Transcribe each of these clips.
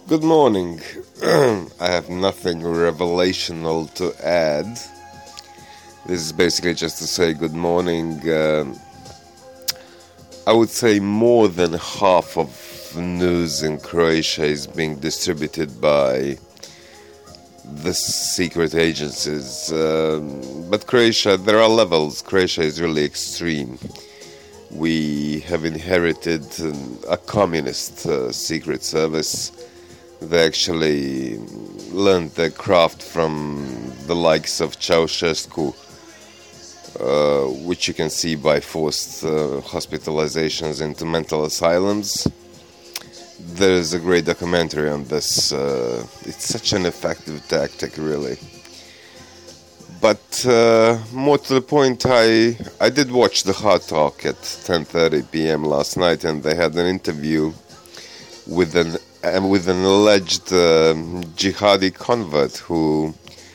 Good morning. I have nothing revelational to add. This is basically just to say good morning. I would say more than half of news in Croatia is being distributed by the secret agencies. But Croatia, there are levels. Croatia is really extreme. We have inherited a communist secret service. They actually learned their craft from the likes of Ceausescu, which you can see by forced hospitalizations into mental asylums. There's a great documentary on this. It's such an effective tactic, really. But more to the point, I did watch the Hard Talk at 10:30 p.m. last night, and they had an interview with an alleged jihadi convert who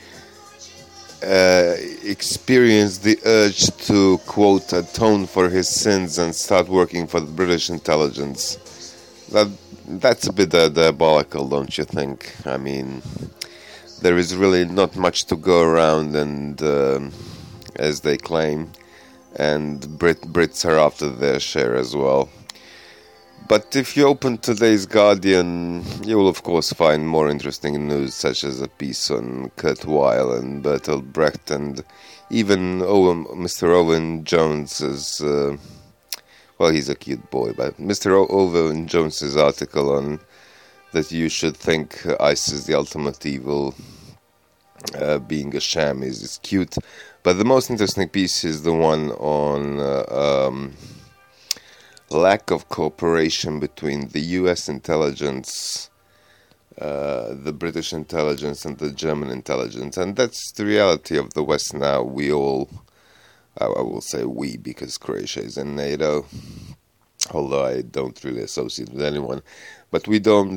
experienced the urge to, quote, atone for his sins and start working for the British intelligence. That's a bit diabolical, don't you think? I mean, there is really not much to go around, and as they claim, and Brits are after their share as well. But if you open today's Guardian, you will of course find more interesting news, such as a piece on Kurt Weill and Bertolt Brecht, and even Mr. Owen Jones's, well, he's a cute boy, but Mr. Owen Jones's article on that you should think ISIS is the ultimate evil, being a sham, is cute. But the most interesting piece is the one on lack of cooperation between the US intelligence, the British intelligence, and the German intelligence. And that's the reality of the West now. We all, I will say we, because Croatia is in NATO, although I don't really associate with anyone. But we don't,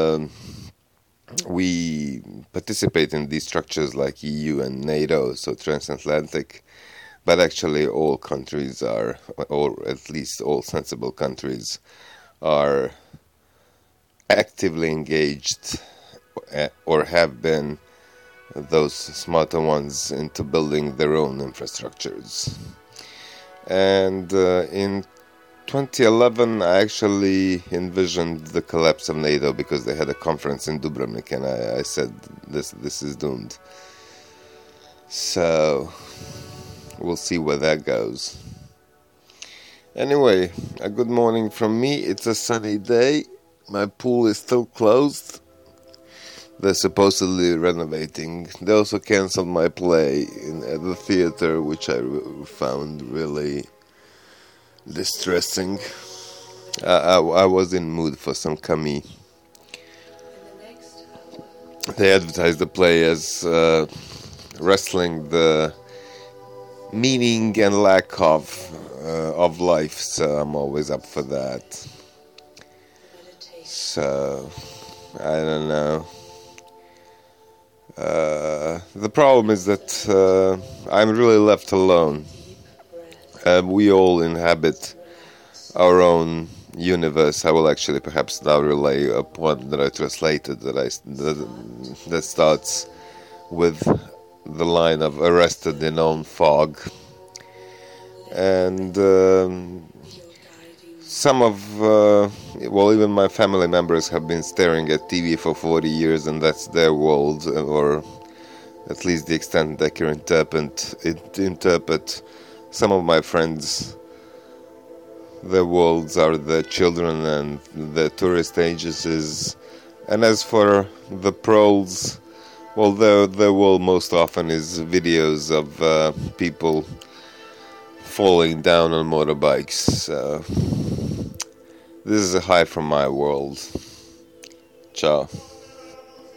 we participate in these structures like EU and NATO, so transatlantic. But actually all countries are, or at least all sensible countries, are actively engaged or have been, those smarter ones, into building their own infrastructures. And in 2011, I actually envisioned the collapse of NATO because they had a conference in Dubrovnik, and I said, this is doomed. So we'll see where that goes. Anyway, a good morning from me. It's a sunny day. My pool is still closed. They're supposedly renovating. They also cancelled my play at the theater, which I found really distressing. I was in mood for some Camille. They advertised the play as wrestling the meaning and lack of life, so I'm always up for that. So I don't know. The problem is that I'm really left alone. We all inhabit our own universe. I will actually perhaps now relay a poem that I translated that starts with the line of arrested in own fog. And some of, even my family members have been staring at TV for 40 years, and that's their world, or at least the extent they can interpret. Some of my friends, their worlds are their children and their tourist agencies. And as for the proles, well, their world most often is videos of people falling down on motorbikes. This is a high from my world. Ciao.